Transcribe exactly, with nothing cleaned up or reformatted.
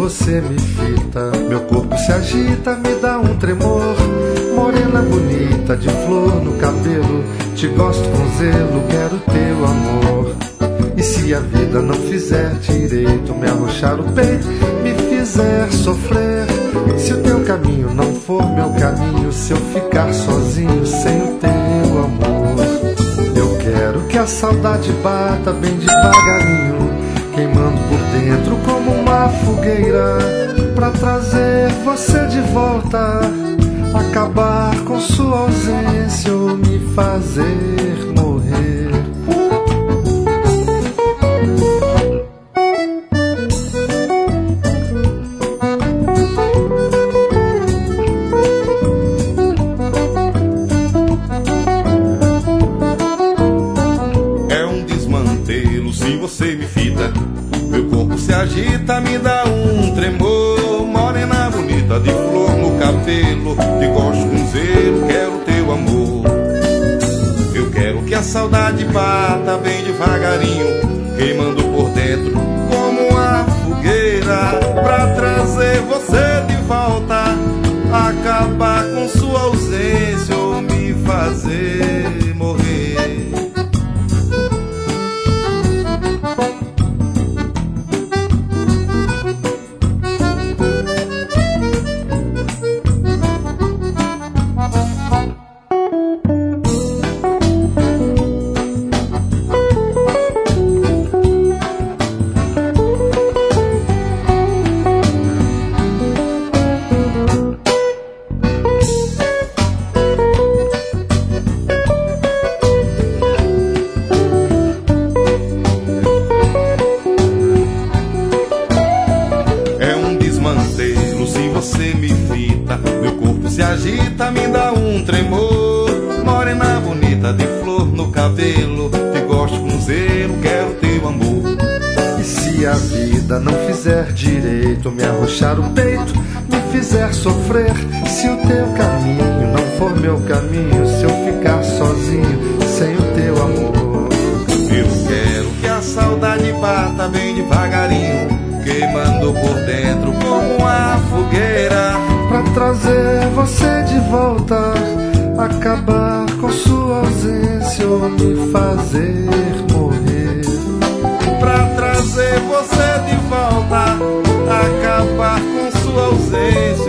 você me fita. Meu corpo se agita, me dá um tremor. Morena bonita de flor no cabelo, te gosto com zelo, quero teu amor. E se a vida não fizer direito, me arrochar o peito, me fizer sofrer, se o teu caminho não for meu caminho, se eu ficar sozinho sem o teu amor. Eu quero que a saudade bata bem devagarinho, queimando por dentro como uma fogueira, pra trazer você de volta, acabar com sua ausência ou me fazer morrer. É um desmantelo se você me fita. Meu corpo se agita, me dá um tremor. Morena bonita de flor no cabelo, te gosto com zelo, quero teu amor. Eu quero que a saudade bata bem devagarinho, queimando por dentro como uma fogueira, pra trazer você de volta, acabar com sua ausência ou me fazer morrer. Se você me fita, meu corpo se agita, me dá um tremor. Morena bonita de flor no cabelo, te gosto com zelo, quero teu amor. E se a vida não fizer direito, me arrochar o peito, me fizer sofrer, se o teu caminho não for meu caminho, se eu ficar sozinho sem o teu amor. Eu quero que a saudade bata bem devagarinho, queimando por dentro como uma fogueira, pra trazer você de volta, acabar com sua ausência ou me fazer morrer. Pra trazer você de volta, acabar com sua ausência